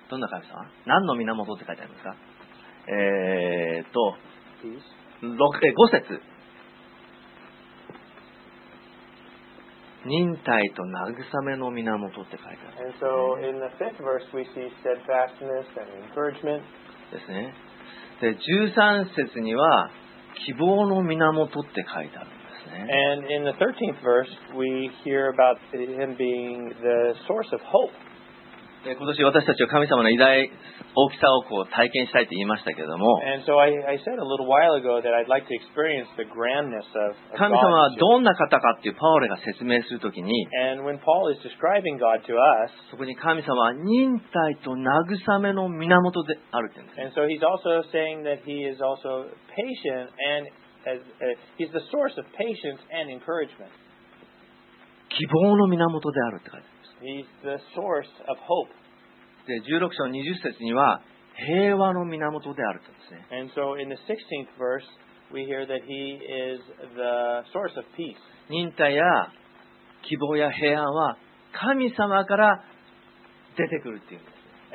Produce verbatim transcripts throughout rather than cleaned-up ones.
どんな神様？何の源って書いてありますか？えーっと、ご節。忍耐と慰めの源って書いてある、ね。 And so in the fifth verse we see steadfastness and encouragement. ですね。で、じゅうさん節には希望の源って書いてあるんですね。 And in the thirteenth verse we hear about him being the source of hope. で、今年私たちは神様の偉大大きさをこう体験したいと言いましたけれども、 And so I, I said a little while ago that I'd like to experience the grandness of, of 神様は God. どんな方かっていうパウロが説明するときに、 And when Paul is describing God to us, そこに神様は忍耐と慰めの源であるって言うんですね。 and so he's also saying that he is also patient and as, uh, he's the source of patience and encouragement. 希望の源であるって書いてある。 He's the source of hope. で、じゅうろく章にじゅう節には平和の源であるとですね。 And so in the sixteenth verse, we hear that he is the source of peace. 忍耐や希望や平安は神様から出てくるっていうんです。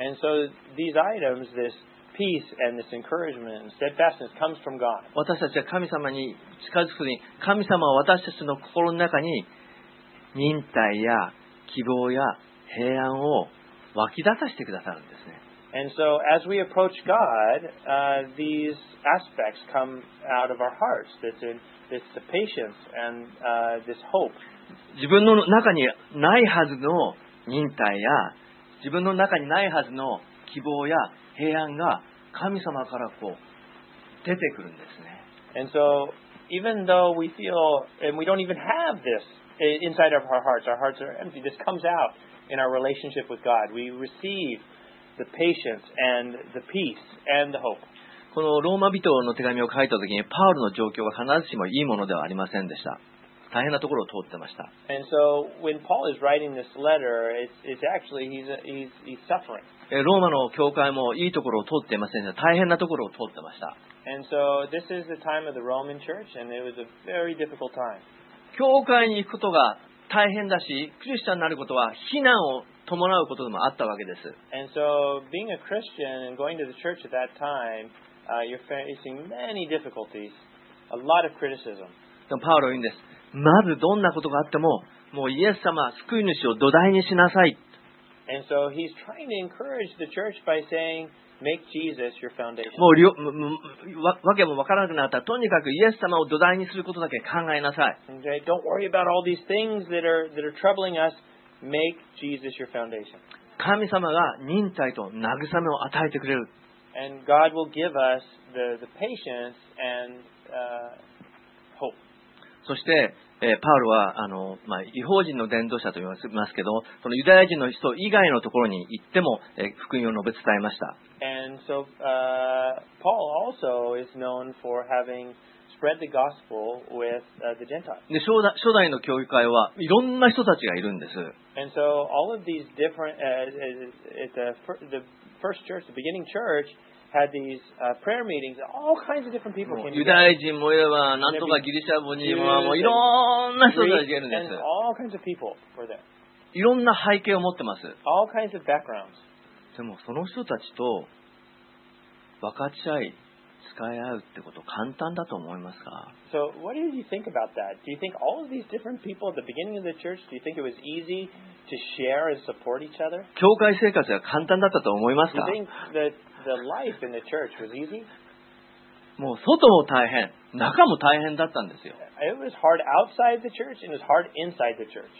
And so these items, this peace and this encouragement and steadfastness comes from God. 私たちは神様に近づくに、神様は私たちの心の中に忍耐や希望や平安を湧き出させてくださるんですね。 And so as we approach God, uh, these aspects come out of our hearts. This, this the patience and uh, this hope. 自分の中にないはずの忍耐や自分の中にないはずの希望や平安が神様からこう出てくるんですね。 And so even though we feel, and we don't even have this inside of our hearts, our hearts are empty, this comes out in our relationship with God. We receive the patience and the peace and the hope. このローマ人の手紙を書いた時にパウロの状況は必ずしもいいものではありませんでした。大変なところを通ってました。 And so when Paul is writing this letter, it's, it's actually, he's, he's, he's suffering. ローマの教会もいいところを通っていませんでした。大変なところを通ってました。 And so this is the time of the Roman church, and it was a very difficult time. 教会に行くことが大変だし、クリスチャンになることは非難を伴うことでもあったわけです。 And so being a Christian and going to the church at that time, uh, you're facing many difficulties, a lot of criticism. でもパウロは言うんです。まずどんなことがあっても、もうイエス様、救い主を土台にしなさい。 And so he's trying to encourage the church by saying, make Jesus your foundation. もうりょわわけもわからなくなったら、とにかくイエス様を土台にすることだけ考えなさい。 Okay? Don't worry about all these things that are, that are troubling us. Make Jesus your foundation. 神様が忍耐と慰めを与えてくれる。 And God will give us the, the patience and uh, hope. そして、えーパウロはあの、まあ、異邦人の伝道者と言いますけど、そのユダヤ人の人以外のところに行っても、えー福音を述べ伝えました。 And so uh, Paul also is known for having spread the gospel with uh, the Gentiles. で初代、初代の教会はいろんな人たちがいるんです。 And so all of these different, uh, at the, fir- the first church, the beginning church, had these uh, prayer meetings. All kinds of different people もう came ユ together. ダヤ人もいれば、なんとかギリシャ語にも、もういろんな人たちがいるんで And す。 all kinds of people were there. いろんな背景を持ってます。 All kinds of backgrounds. でもその人たちと分かち合い、使い合うってこと簡単だと思いますか？ So what do you think about that? Do you think all of these different people at the beginning of the church, do you think it was easy to share and support each other? 教会生活が簡単だったと思います Do you か？ think that the life in the church was easy? もう外も大変、中も大変だったんですよ。 It was hard outside the church and it was hard inside the church.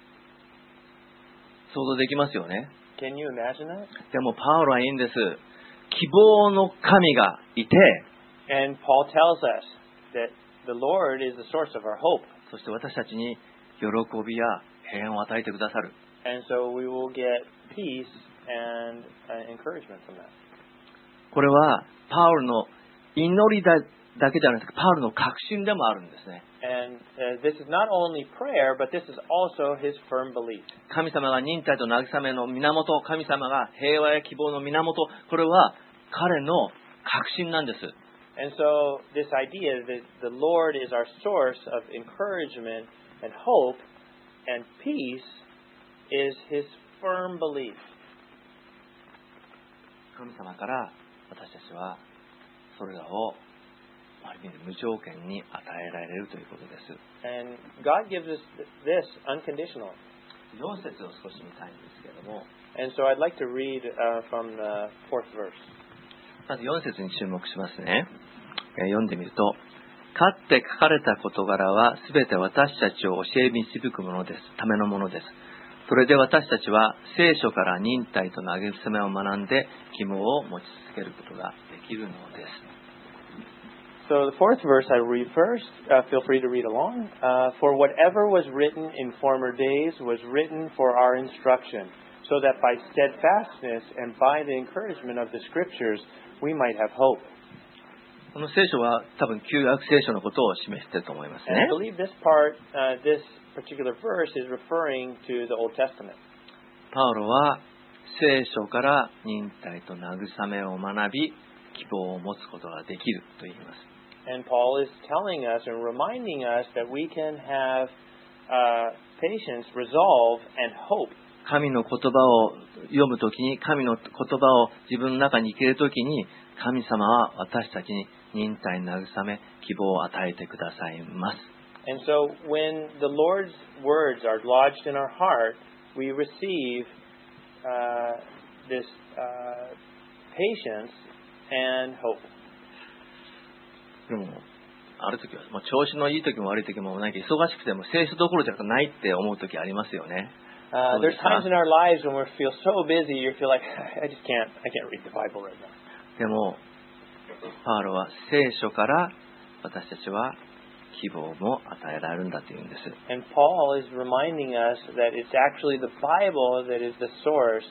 想像できますよね。 Can you imagine that? でもパウロはいいんです。希望の神がいて、 And Paul tells us that the Lord is the source of our hope. そして私たちに喜びや平安を与えてくださる。 And so we will get peace and uh, encouragement from that. これはパウロの祈りだだけじゃなくてパウロの確信でもあるんですね。 And uh, this is not only prayer, but this is also his firm belief. 神様が忍耐と慰めの源、神様が平和や希望の源、これは彼の確信なんです。 And so this idea that the Lord is our source of encouragement and hope and peace is his firm belief. 神様から私たちはそれらをある意味で無条件に与えられるということです。 And God gives us this unconditionally. よん節を少し見たいんですけれども、 And so I'd like to read uh, from the fourth verse. まずよん節に注目しますね。えー読んでみると、かって書かれた事柄はすべて私たちを教え導くものですためのものです。それで私たちは聖書から忍耐と慰めを学んで希望を持ち続けることができるのです。 So the fourth verse I read first. Uh, feel free to read along. Uh, for whatever was written in former days was written for our instruction, so that by steadfastness and by the encouragement of the Scriptures we might have hope. この聖書は多分旧約聖書のことを示していると思います And I ね。 believe this part, uh, this particular verse, is referring to the Old Testament. パウロは聖書から忍耐と慰めを学び希望を持つことができると言います。 And Paul is telling us and reminding us that we can have uh, patience, resolve, and hope. 神の言葉を読むときに、神の言葉を自分の中に生きるときに、神様は私たちに忍耐、慰め、希望を与えてくださいます。 And so when the Lord's words are lodged in our heart, we receive uh, this uh, patience and hope. でも、あるときは、まあ、調子のいいときも悪いときもないけど、忙しくても聖書どころじゃないって思うときありますよね。 Uh, there's times in our lives when we feel so busy, you feel like, I just can't, I can't read the Bible right now. でも、パウロは聖書から私たちは希望も与えられるんだというんです。 And Paul is reminding us that it's actually the Bible that is the source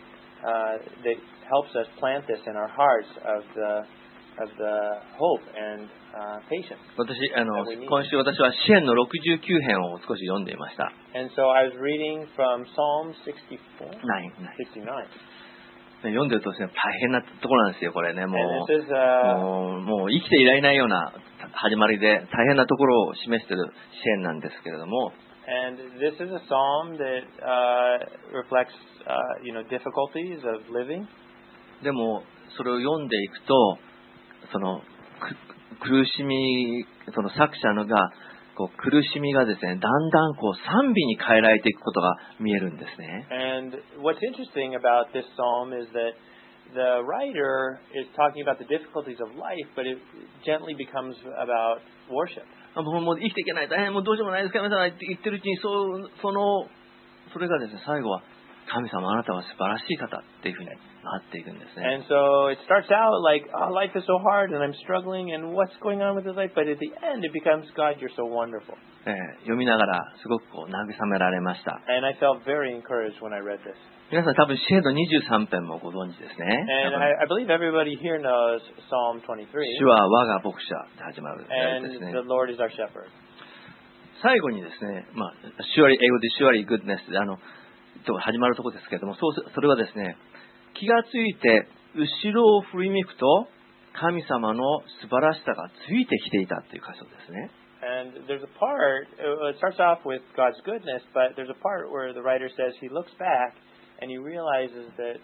uh, that helps us plant this in our hearts of the of the hope and uh, patience. 私あの that we need. 今週私は詩篇のろくじゅうきゅう編を少し読んでいました。 And so I was reading from Psalm sixty-four, ないない sixty-nine. 読んでるとですね、大変なところなんですよ、これね。も And う this is uh, もうもう生きていられないような始まりで大変なところを示している詩篇なんですけれども、 and this is a psalm that uh, reflects uh, you know difficulties of living. でもそれを読んでいくと、そのく苦しみ、その作者のがこう苦しみがですね、だんだんこう賛美に変えられていくことが見えるんですね。 And what's interesting about this psalm is that the writer is talking about the difficulties of life, but it gently becomes about worship. あもうもう生きていけない、大変もうどうしようもないです、神様って言ってるうちに、そうそのそれがですね、最後は神様あなたは素晴らしい方っていうふうになっていくんですね。 And so it starts out like, oh, life is so hard and I'm struggling and what's going on with this life? But at the end it becomes, God, you're so wonderful. えー読みながらすごくこう慰められました。 And I felt very encouraged when I read this. 皆さん多分詩篇のにじゅうさん編もご存知ですね。 And I, I believe everybody here knows Psalm twenty-three. 主は我が牧者で始まるやつ And ですね。 the Lord is our shepherd. 最後にですね、まあ、surely 英語で surely goodness であのと始まるところですけれども、そうそれはですね、気がついて後ろを振り向くと神様の素晴らしさがついてきていたという箇所ですね。 And there's a part, it starts off with God's goodness, but there's a part where the writer says he looks back and he realizes that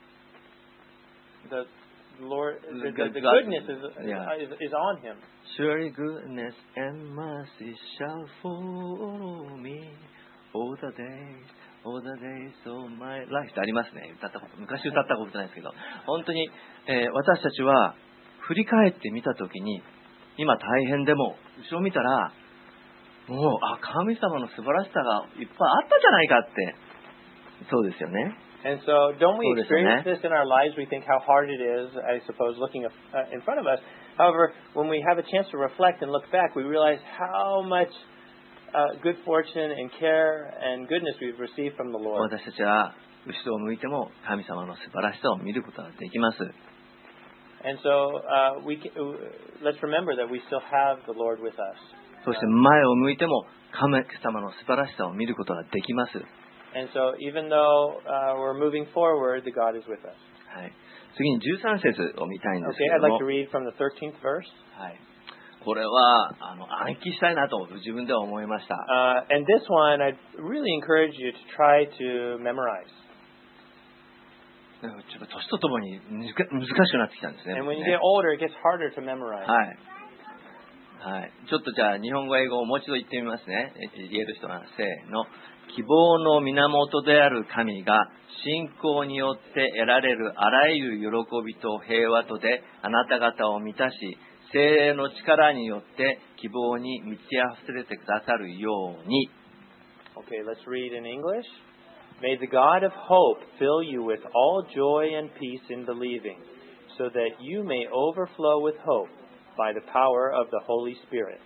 the Lord, the, the, the goodness is, Yeah. is, is on him. Surely goodness and mercy shall follow me all the days, all the days of my life ってありますね。歌ったこと、昔歌ったことじゃないですけど、本当に、えー私たちは振り返ってみたときに、今大変でも後ろ見たら、もうあ神様の素晴らしさがいっぱいあったじゃないかって、そうですよね。 And so, don't we そうですよね。 experience this in our lives? We think how hard it is, I suppose, looking uh, in front of us. However, when we have a chance to reflect and look back, we realize how much uh, good fortune and care and goodness we've received from the Lord. 私たちは後ろを向いても神様の素晴らしさを見ることができます。 And so, uh, we can, uh, let's remember that we still have the Lord with us. そして前を向いても神様の素晴らしさを見ることができます。 And so, even though uh, we're moving forward, the God is with us. はい、次にじゅうさん節を見たいんですけ Okay, れ I'd ど like も、 to read from the thirteenth verse. はい、これはあの暗記したいなと自分では思いました。 Uh, and this one, I'd really encourage you to try to memorize. ちょっと年とともに難しくなってきたんですね。 And when you ね get older, it gets harder to memorize. はい。はい。ちょっとじゃあ日本語英語をもう一度言ってみますね。言える人はせーの。希望の源である神が信仰によって得られるあらゆる喜びと平和とであなた方を満たし、聖霊の力によって希望に満ち溢れてくださるように。 Okay, let's read in English. May the God of hope fill you with all joy and peace in believing, so that you may overflow with hope by the power of the Holy Spirit.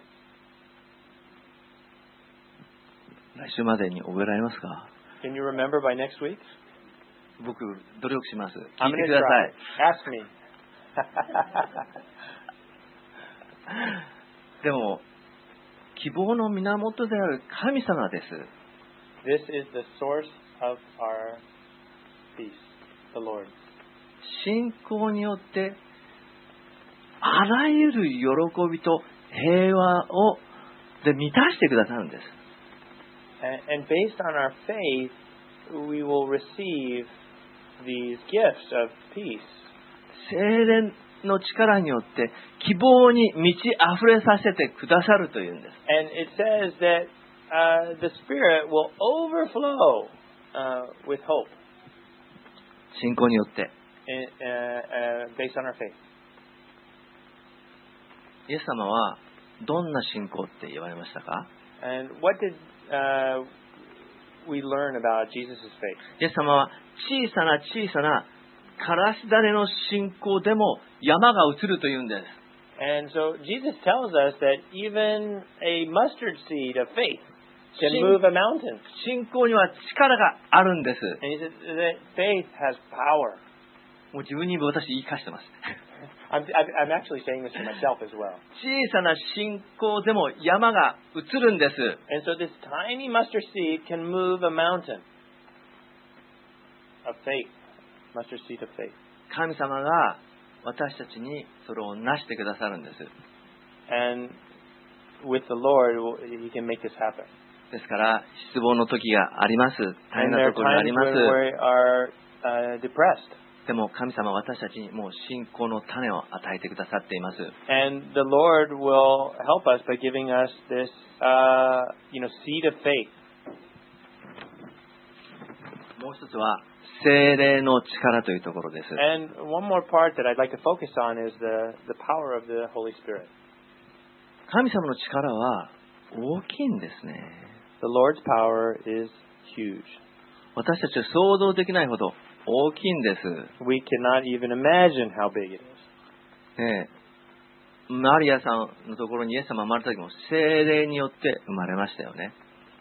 来週までに覚えられますか？ Can you remember by next week? 僕、努力します。聞い I'm て going く to ださ try. い。 Ask me. でも、希望の源である神様です。 This is the source of our peace, the Lord. 信仰によってあらゆる喜びと平和をで満たしてくださるんです。 And, and based on our faith, we will receive these gifts of peace. 聖霊の力によって希望に満ち溢れさせてくださるというんです。 And it says that uh, the Spirit will overflow uh, with hope 信仰によって。 in, uh, uh, based on our faith. イエス様はどんな信仰って言われましたか？ And what did uh, we learn about Jesus' faith? イエス様は小さな小さなからし種の信仰でも山が移るというんです。 And so Jesus tells us that even a mustard seed of faith can move a mountain. 信仰には力があるんです。 And he says that faith has power. もう自分に私言い返してます。 I'm, I'm actually saying this to myself as well. 小さな信仰でも山が移るんです。 And so this tiny mustard seed can move a mountain of faith. Mustard seed of faith. 神様が私たちにそれをなしてくださるんです。 And with the Lord, He can make this happen. ですから失望の時があります。大変 And な there are ところにあり times ます。 when we are uh, depressed. でも神様は私たちにもう信仰の種を与えてくださっています。 And the Lord will help us by giving us this, uh, you know, seed of faith. もう一つは聖霊の力というところです。 And one more part that I'd like to focus on is the, the power of the Holy Spirit. 神様の力は大きいんですね。 The Lord's power is huge. 私たちは想像できないほど大きいんです。 We cannot even imagine how big it is. ねえ、マリアさんのところにイエス様が生まれた時も聖霊によって生まれましたよね。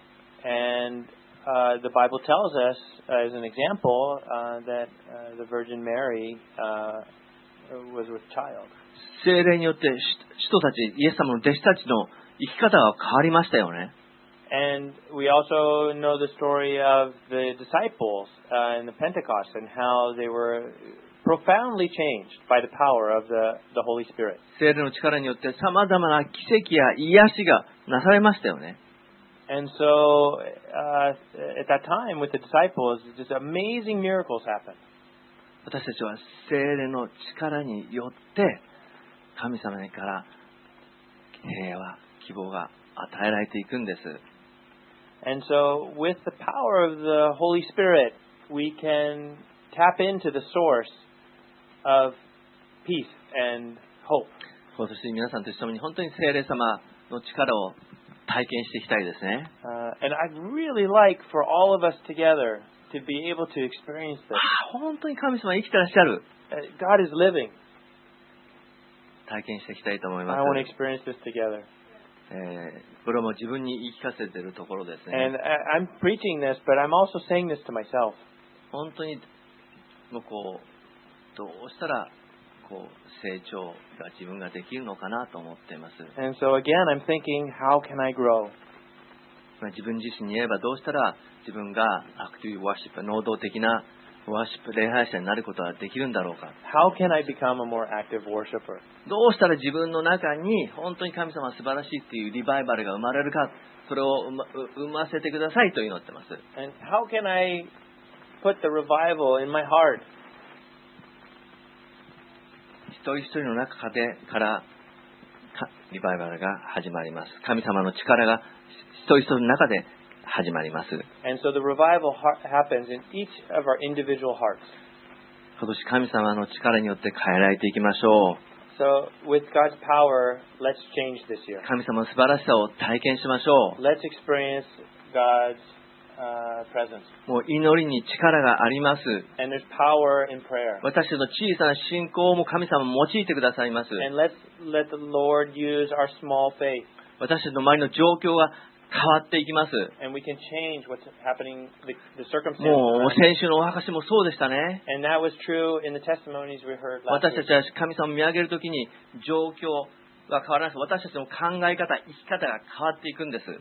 And uh, the Bible tells us, uh, as an example, uh, that uh, the Virgin Mary uh, was with child. 聖霊によって人たち、イエス様の弟子たちの生き方が変わりましたよね。 And we also know the story of the disciples uh, in the Pentecost and how they were profoundly changed by the power of the, the Holy Spirit. 聖霊の力によって様々な奇跡や癒しがなされましたよね。 And so uh, at that time with the disciples, just amazing miracles happened. 私たちは聖霊の力によって神様から平和、希望が与えられていくんです。 And so with the power of the Holy Spirit, we can tap into the source of peace and hope. 今年皆さんと一緒に本当に聖霊様の力を体験していきたいですね。 Uh, and I'd really like for all of us together to be able to experience this. あ、本当に神様生きてらっしゃる。 Uh, God is living. 体験していきたいと思いま I want to す。 experience this together. えー、これも自分に言い聞かせているところですね。 And I, I'm preaching this, but I'm also saying this to myself. 本当にもうこうどうしたらこう成長が自分ができるのかなと思っています。 And so again, I'm thinking, how can I grow? まあ自分自身に言えばどうしたら自分がアクティブワーシップ、能動的なワーシップ礼拝者になることができるんだろうか。 How can I become a more active worshiper? どうしたら自分の中に本当に神様は素晴らしいっていうリバイバルが生まれるか、それを生ま、生ませてくださいと祈ってます。 And how can I put the revival in my heart? 人一人の中でからリバイバルが始まります。神様の力が一人一人の中で始まります。 And so the revival happens in each of our individual hearts. 今年神様の力によって変えられていきましょう。 So with God's power, let's change this year. 神様の素晴らしさを体験しましょう。 Let's experience God's uh, presence. もう祈りに力があります。 And there's power in prayer. 私たちの小さな信仰も神様も用いてくださいます。 And let's let the Lord use our small faith. 私たちの周りの状況が変わっていきます。 And we can change what's happening, the, the circumstances. もう先週のお証もそうでしたね。 And that was true in the testimonies we heard last 私た week. ちは神様を見上げるときに状況が変わらない。私たちの考え方、生き方が変わっていくんです。 Uh,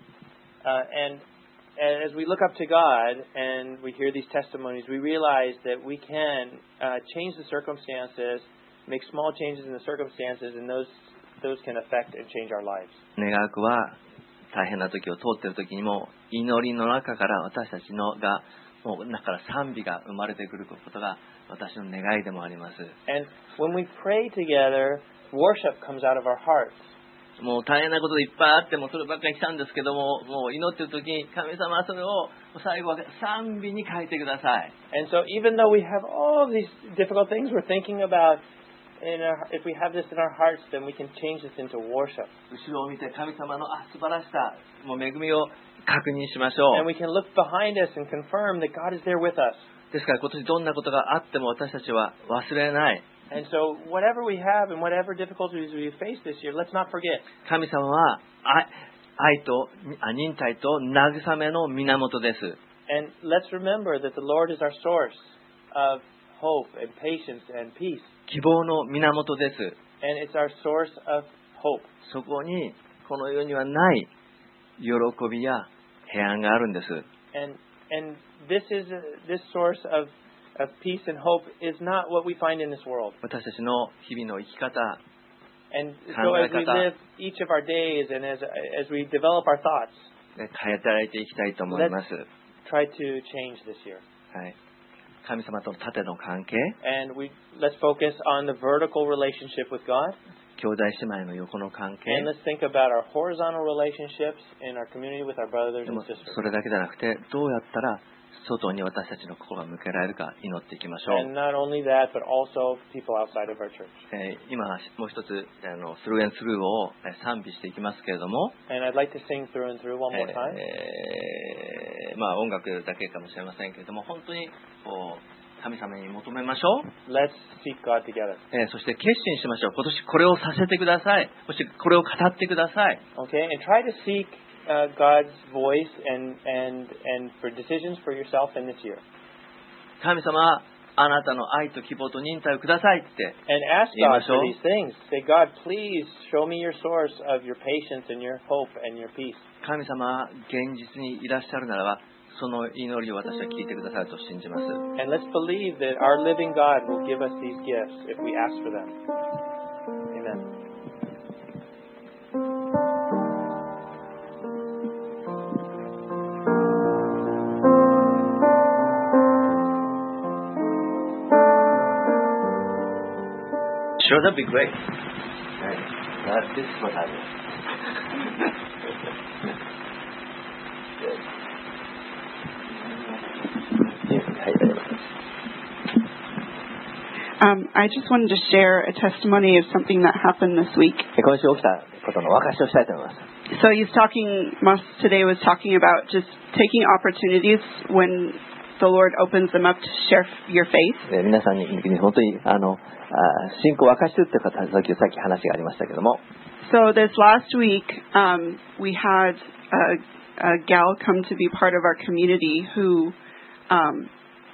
and as we look up to God and we hear these testimonies, we realize that we can uh, change the circumstances, make small changes in the circumstances, and those those can affect and change our lives. 願わくは大変な時を通っている時にも祈りの中から私たちのがもう中から賛美が生まれてくることが私の願いでもあります。 And when we pray together, worship comes out of our hearts. もう大変なことでいっぱいあってもそればっかり来たんですけども、もう祈っている時に神様はそれを最後は賛美に変えてください。 And so even though we have all these difficult things we're thinking about, in our, if we have this in our hearts, then we can change this into worship. 後ろを見て神様のあ素晴らしさ、もう恵みを確認しましょう。 And we can look behind us and confirm that God is there with us. ですから今年どんなことがあっても私たちは忘れない。 And so whatever we have and whatever difficulties we face this year, let's not forget. 神様は愛、愛とあ忍耐と慰めの源です。 And let's remember that the Lord is our source of hope and patience and peace. 希望の源です。 And it's our source of hope. そこにこの世にはない喜びや平安があるんです。 And and this is this source of of peace and hope is not what we find in this world. 私たちの日々の生き方、 And so as we live each of our days and as as we develop our thoughts, 変えてられていきたいと思います。 try to change this year. はい。神様との縦の関係、 And we let's focus on the vertical relationship with God. 兄弟姉妹の横の関係、 And let's think about our horizontal relationships in our community with our brothers で and も sisters. それだけじゃなくてどうやったら外に私たちの心が向けられるか祈っていきましょう。 And not only that, but also people outside of our church. えー今もう一つあのスルーエンスルーをえー賛美していきますけれども、 And I'd like to sing through and through one more time. えーまあ音楽だけかもしれませんけれども、本当にこう神様に求めましょう。 Let's seek God together. えーそして決心しましょう。今年これをさせてください。そしてこれを語ってください。 Okay, and try to seek uh, God's voice and and and for decisions for yourself in this year. 神様、あなたの愛と希望と忍耐をくださいって And ask God for these things. Say, God, please show me your source of your patience and your hope and your peace. 神様、現実にいらっしゃるならば、その祈りを私は聞いてくださると信じます。 And let's believe that our living God will give us these gifts if we ask for them. Amen. Sure, that'd be great. That, this is what I do. Um, I just wanted to share a testimony of something that happened this week. 今週起きたことのお証しをしたいと思います。 So he's talking, Moss today was talking about just taking opportunities when the Lord opens them up to share your faith. で皆さんに本当にあのあ信仰を明かしているという方、さっきさっき話がありましたけども。 So this last week, um, we had a, a gal come to be part of our community who, um,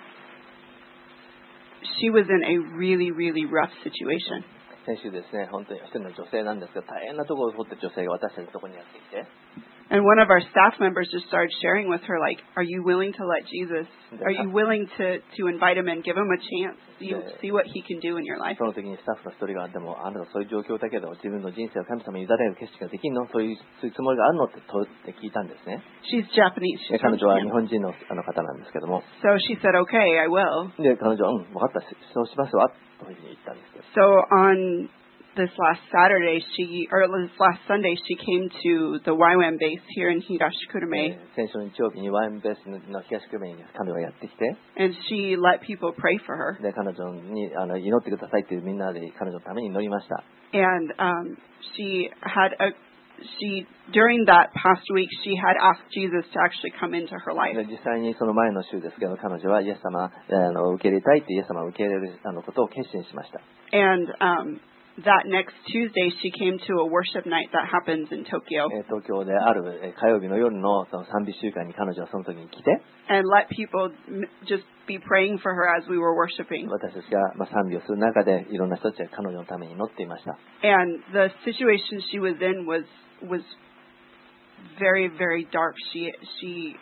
she was in a really, really rough situation. 先週ですね、本当に一人の女性なんですが、大変なところを通って女性が私たちのところにやってきて。 And one of our staff members just started sharing with her, like, are you willing to let Jesus, are you willing to, to invite him and give him a chance? See, see what he can do in your life. その時にスタッフの一人が、でもあなたそういう状況だけど自分の人生を神様に委ねる決心ができるの？そういうそういうつもりがあるのって問って聞いたんですね。 She's Japanese. She's 彼女は日本人のあの方なんですけども。 So she said, okay, I will. で、彼女は、うん、分かった、そうしますわ、というふうに言ったんですけど。 So on this last Saturday, she, or this last Sunday, she came to theワイワイエム base here in Higashikurume. 先週の日曜日にワイワイエムベースの東久留米に彼女がやってきて、 and she let people pray for her. で、彼女にあの祈ってくださいっていうみんなで彼女のために祈りました。 And um, she had a She during that past week she had asked Jesus to actually come into her life. 実際にその前の週ですけど彼女はイエス様あの受け入れたいってイエス様を受け入れるあのことを決心しました。 And um, that next Tuesday she came to a worship night that happens in Tokyo. 東京である火曜日の夜のその賛美集会に彼女はその時に来て。 And let people just be praying for her as we were worshiping. 私たちがまあ賛美をする中でいろんな人たちが彼女のために祈っていました。 And the situation she was in was was very very dark. She she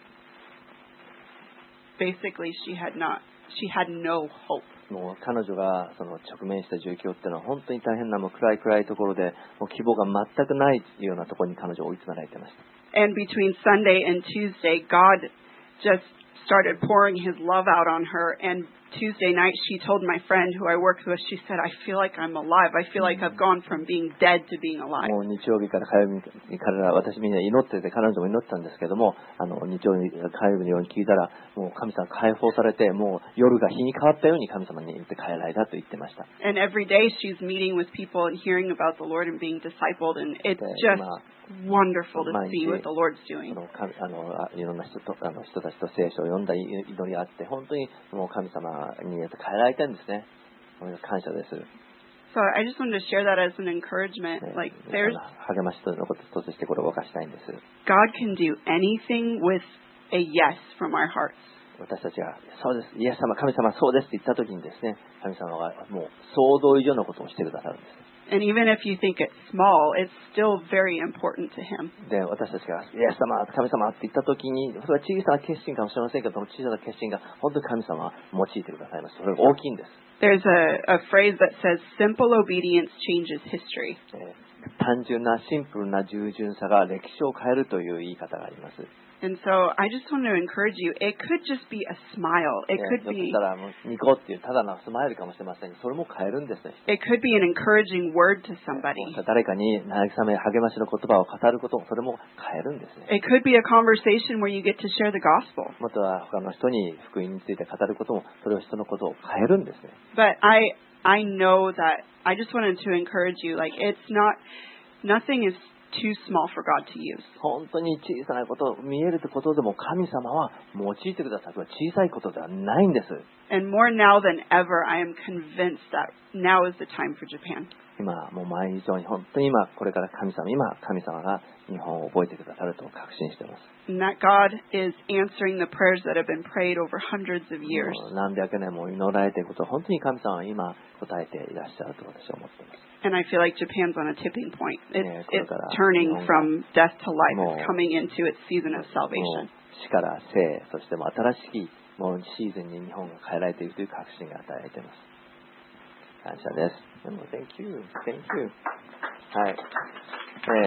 basically she had not she had no hope. もう彼女がその直面した状況っていうのは本当に大変なもう暗い暗いところでもう希望が全くないようなところに彼女を追い詰められていました。 And between Sunday and Tuesday, God just started pouring His love out on her. And Tuesday night, she told my friend who I worked with, she said, I feel like I'm alive. I feel like I've gone from being dead to being alive. もう日曜日から火曜日に彼ら私みんな祈ってて彼女も祈ってたんですけどもあの日曜日火曜日のように聞いたらもう神様解放されてもう夜が日に変わったように神様に言って帰られたと言ってました。 And every day she's meeting with people and hearing about the Lord and being discipled. And it's just wonderful to see what the Lord's doing. あのいろんな人とあの人たちと聖書を読んだ祈りがあって本当にもう神様に変えられたんですね。感謝です。 So I just wanted to share that as an encouragement. Like there's 励ましとのこととしてこれを沸かしたいんです。 God can do anything with a yes from our hearts. 私たちがそうですイエス様神様そうですって言った時にですね神様はもう想像以上のことをしてくださるんです。 And even if you think it's small, it's still very important to Him. で、私たちがイエス様、神様って言ったときに、それは小さな決心かもしれませんけど、その小さな決心が本当に神様は用いてくださいます。それが大きいんです。 There's a, a phrase that says, simple obedience changes history. 単純なシンプルな従順さが歴史を変えるという言い方があります。 And so I just want to encourage you. It could just be a smile. It could be. ただニコっていうただのスマイルかもしれませんが、それも変えるんですね。 It could be an encouraging word to somebody. 誰かに慰め励ましの言葉を語ること、それも変えるんですね。 It could be a conversation where you get to share the gospel. または他の人に福音について語ることも、それを人のことを変えるんですね。 But I I know that I just wanted to encourage you. Like it's not nothing is too small for God to use. 本当に小さなこと、見えることでも神様は用いてくださる。小さいことではないんです。 And more now than ever, I am convinced that now is the time for Japan. 今もう前以上に本当に今これから神様今神様が日本を覚えてくださると確信しています。 And that God is answering the prayers that have been prayed over hundreds of years. 何百年も祈られていることを本当に神様は今答えていらっしゃると私は思っています。 And I feel like Japan's on a tipping point. It's, it's turning from death to life. It's coming into its season of salvation. 死から生、そしても新しいもうシーズンに日本が変えられているという確信が与えられています。感謝です。Thank you. Thank you. はい。